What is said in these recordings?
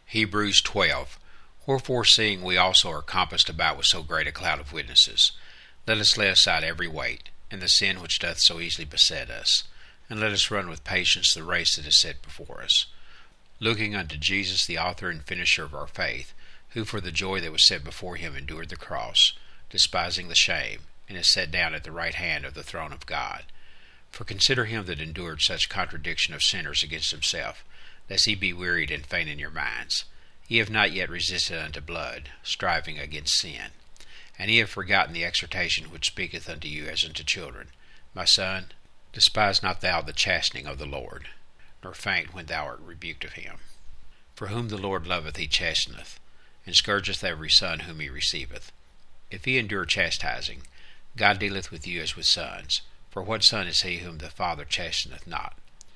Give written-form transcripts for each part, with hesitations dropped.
Hebrews 12. Wherefore, seeing we also are compassed about with so great a cloud of witnesses, let us lay aside every weight, and the sin which doth so easily beset us, and let us run with patience the race that is set before us, looking unto Jesus, the author and finisher of our faith, who for the joy that was set before him endured the cross, despising the shame, and is set down at the right hand of the throne of God. For consider him that endured such contradiction of sinners against himself, lest he be wearied and faint in your minds. Ye have not yet resisted unto blood, striving against sin. And ye have forgotten the exhortation which speaketh unto you as unto children. My son, despise not thou the chastening of the Lord, nor faint when thou art rebuked of him. For whom the Lord loveth he chasteneth, and scourgeth every son whom he receiveth. If ye endure chastising, God dealeth with you as with sons. For what son is he whom the Father chasteneth not?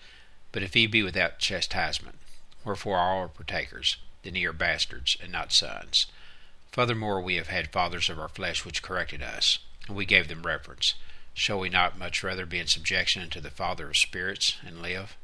But if ye be without chastisement, wherefore all are partakers, then ye are bastards, and not sons. Furthermore, we have had fathers of our flesh which corrected us, and we gave them reverence. Shall we not much rather be in subjection unto the Father of spirits, and live?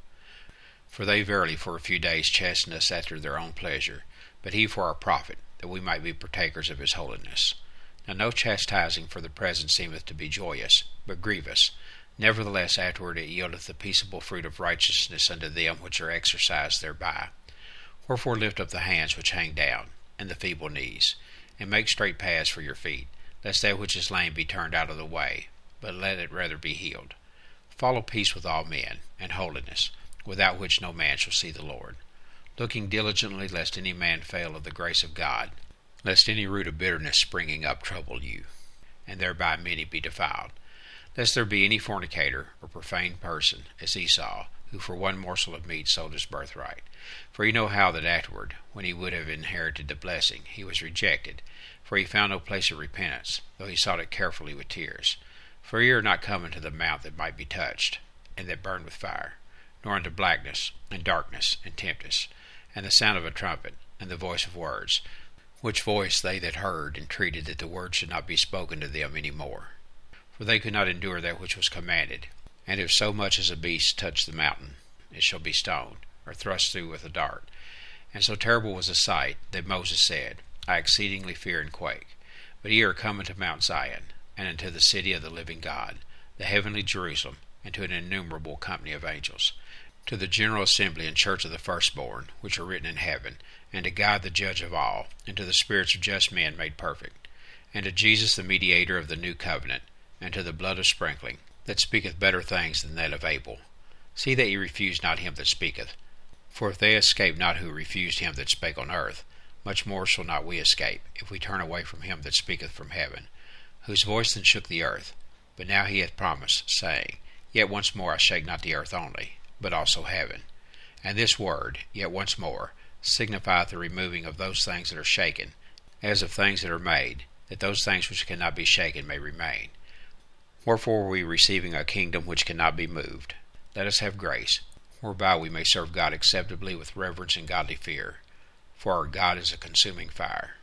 For they verily for a few days chasten us after their own pleasure, but he for our profit, that we might be partakers of his holiness. Now no chastising for the present seemeth to be joyous, but grievous. Nevertheless afterward it yieldeth the peaceable fruit of righteousness unto them which are exercised thereby. Wherefore lift up the hands which hang down, and the feeble knees, and make straight paths for your feet, lest that which is lame be turned out of the way, but let it rather be healed. Follow peace with all men, and holiness, without which no man shall see the Lord. Looking diligently lest any man fail of the grace of God, lest any root of bitterness springing up trouble you, and thereby many be defiled. Lest there be any fornicator or profane person, as Esau, who for one morsel of meat sold his birthright. For ye know how that afterward, when he would have inherited the blessing, he was rejected, for he found no place of repentance, though he sought it carefully with tears. For ye are not come unto the mount that might be touched, and that burned with fire, nor unto blackness, and darkness, and tempest, and the sound of a trumpet, and the voice of words, which voice they that heard entreated that the word should not be spoken to them any more. For they could not endure that which was commanded. And if so much as a beast touch the mountain, it shall be stoned, or thrust through with a dart. And so terrible was the sight, that Moses said, I exceedingly fear and quake. But ye are come unto Mount Zion, and unto the city of the living God, the heavenly Jerusalem, and to an innumerable company of angels, to the general assembly and church of the firstborn, which are written in heaven, and to God the judge of all, and to the spirits of just men made perfect, and to Jesus the mediator of the new covenant, and to the blood of sprinkling, that speaketh better things than that of Abel. See that ye refuse not him that speaketh. For if they escape not who refused him that spake on earth, much more shall not we escape, if we turn away from him that speaketh from heaven, whose voice then shook the earth. But now he hath promised, saying, Yet once more I shake not the earth only, but also heaven. And this word, yet once more, signifieth the removing of those things that are shaken, as of things that are made, that those things which cannot be shaken may remain. Wherefore we receiving a kingdom which cannot be moved, let us have grace, whereby we may serve God acceptably with reverence and godly fear. For our God is a consuming fire.